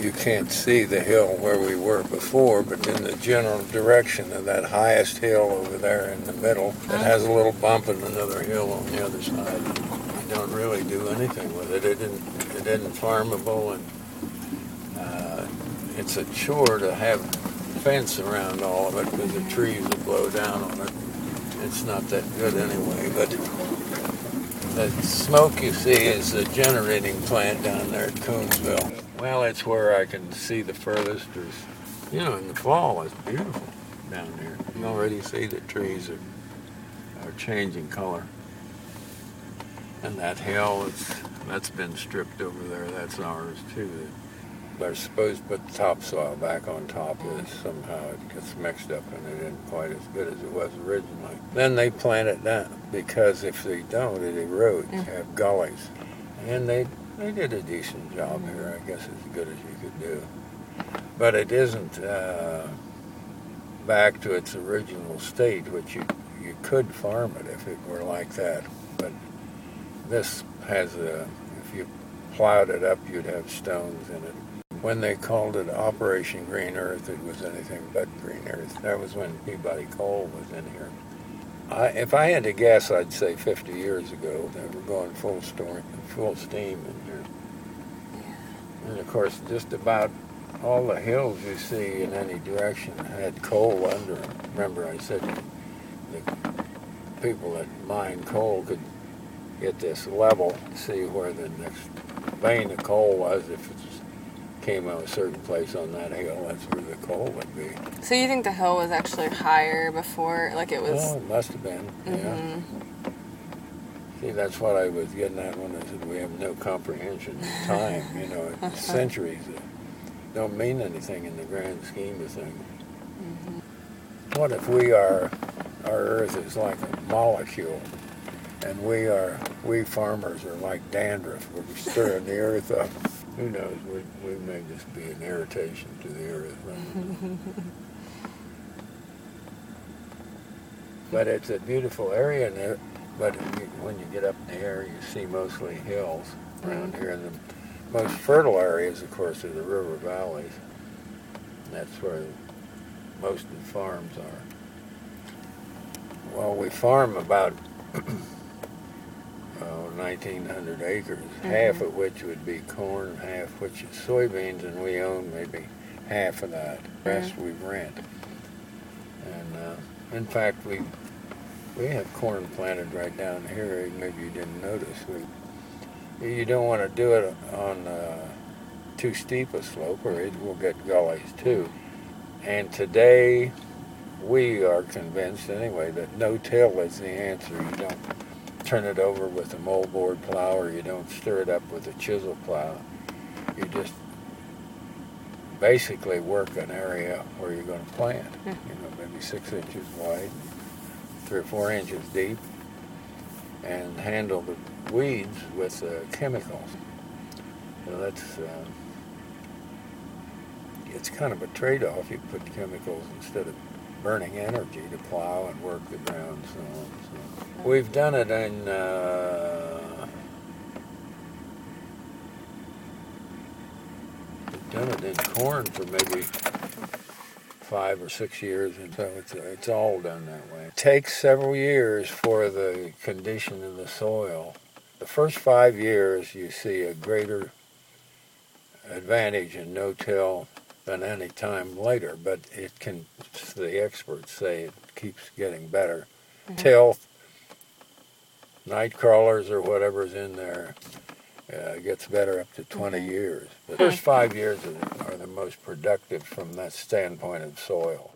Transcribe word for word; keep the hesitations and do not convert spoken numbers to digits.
you can't see the hill where we were before, but in the general direction of that highest hill over there in the middle, it has a little bump and another hill on the other side. We don't really do anything with it. It isn't, it isn't farmable, and uh, it's a chore to have fence around all of it because the trees will blow down on it. It's not that good anyway, but the smoke you see is the generating plant down there at Coonsville. Well, it's where I can see the furthest. There's, you know, in the fall, it's beautiful down there. You can already see the trees are, are changing color. And that hill, it's, that's been stripped over there. That's ours, too. They're supposed to put topsoil back on top of it. Somehow it gets mixed up and it isn't quite as good as it was originally. Then they plant it down, because if they don't, it erodes. You have gullies. And they, they did a decent job here, I guess as good as you could do. But it isn't uh, back to its original state, which you, you could farm it if it were like that. But this has a, if you plowed it up, you'd have stones in it. When they called it Operation Green Earth, it was anything but Green Earth. That was when Peabody Coal was in here. I, if I had to guess, I'd say fifty years ago. They were going full, storm, full steam in here. And of course, just about all the hills you see in any direction had coal under them. Remember I said the people that mine coal could get this level, see where the next vein of coal was. If it came out a certain place on that hill, that's where the coal would be. So you think the hill was actually higher before, like it was? Oh, it must have been, mm-hmm. yeah. See, that's what I was getting at when I said we have no comprehension of time, you know, centuries don't mean anything in the grand scheme of things. Mm-hmm. What if we are, our Earth is like a molecule, and we are, we farmers are like dandruff, we're stirring the earth up. Who knows, we, we may just be an irritation to the earth. But it's a beautiful area in there, but when you get up in the air, you see mostly hills around here. And the most fertile areas, of course, are the river valleys. And that's where most of the farms are. Well, we farm about oh, nineteen hundred acres, mm-hmm. half of which would be corn, half which is soybeans, and we own maybe half of that. The rest mm-hmm. we rent. And uh, in fact, we we have corn planted right down here. Maybe you didn't notice. We, you don't want to do it on uh, too steep a slope, or it will get gullies too. And today, we are convinced anyway that no-till is the answer. You don't turn it over with a moldboard plow, or you don't stir it up with a chisel plow. You just basically work an area where you're going to plant. Mm-hmm. You know, maybe six inches wide, three or four inches deep, and handle the weeds with uh, chemicals. So that's uh, it's kind of a trade-off. You put chemicals instead of burning energy to plow and work the ground, so on. So we've done it in uh, we've done it in corn for maybe five or six years, and so it's it's all done that way. It takes several years for the condition of the soil. The first five years, you see a greater advantage in no-till than any time later, but it can, the experts say, it keeps getting better. Mm-hmm. Till night crawlers or whatever's in there uh, gets better up to twenty mm-hmm. years. The first five years are, are the most productive from that standpoint of soil.